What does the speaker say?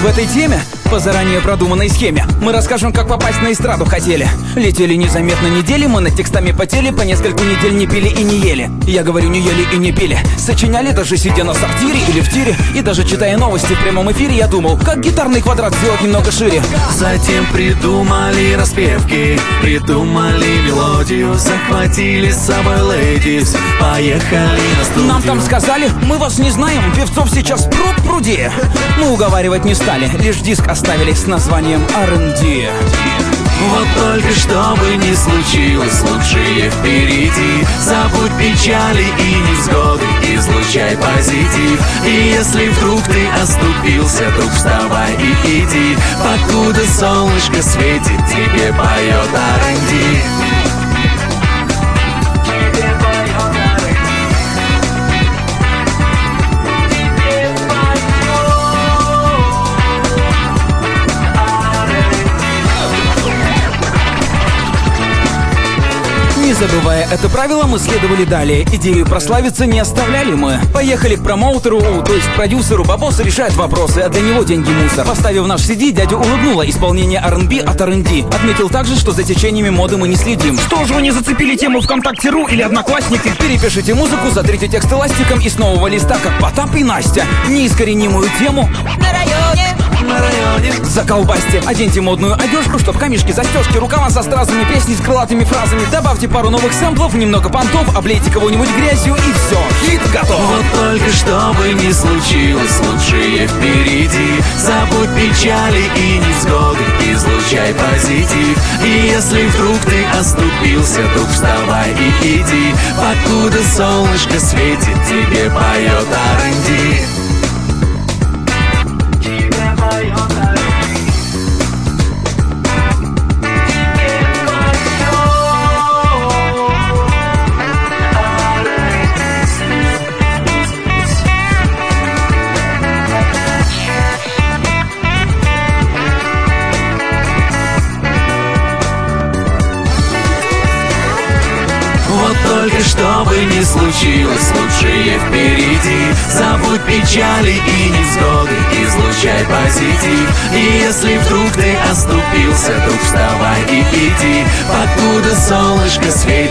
В этой теме, по заранее продуманной схеме, мы расскажем, как попасть на эстраду хотели. Летели незаметно недели, мы над текстами потели, по нескольку недель не пили и не ели. Я говорю, не ели и не пили. Сочиняли, даже сидя на сортире или в тире. И даже читая новости в прямом эфире, я думал, как гитарный квадрат сделать немного шире. Затем придумали распевки, придумали мелодию, захватили с собой ladies, поехали на студию. Нам там сказали, мы вас не знаем, певцов сейчас пруд-пруди. Мы уговаривать не стали, лишь диск оставили с названием R&D. Вот только что бы ни случилось, лучшее впереди. Забудь печали и невзгоды, излучай позитив. И если вдруг ты оступился, то вставай и иди. Покуда солнышко светит, тебе поет R&D. Не забывая это правило, мы следовали далее. Идею прославиться не оставляли мы. Поехали к промоутеру, то есть к продюсеру. Бабос решает вопросы, а для него деньги мусор. Поставив наш CD, дядя улыбнула исполнение R&B от R&D. Отметил также, что за течениями моды мы не следим. Что же вы не зацепили тему ВКонтакте.ру или Одноклассники? Перепишите музыку, затрите текст эластиком и с нового листа, как Потап и Настя, неискоренимую тему На районе заколбасьте. Оденьте модную одежку, чтоб камешки, застежки, рукава со стразами, песни с крылатыми фразами. Добавьте пару новых сэмплов, немного понтов, облейте кого-нибудь грязью и все, хит готов. Вот только что бы ни случилось, лучшее впереди. Забудь печали и невзгоды, излучай позитив. И если вдруг ты оступился, то вставай и иди. Покуда солнышко светит, тебе поет R&D. Вот только что бы ни случилось, лучшее впереди. Забудь печали и невзгоды, излучай позитив. И если вдруг ты оступился, то вставай и иди. Покуда солнышко светит,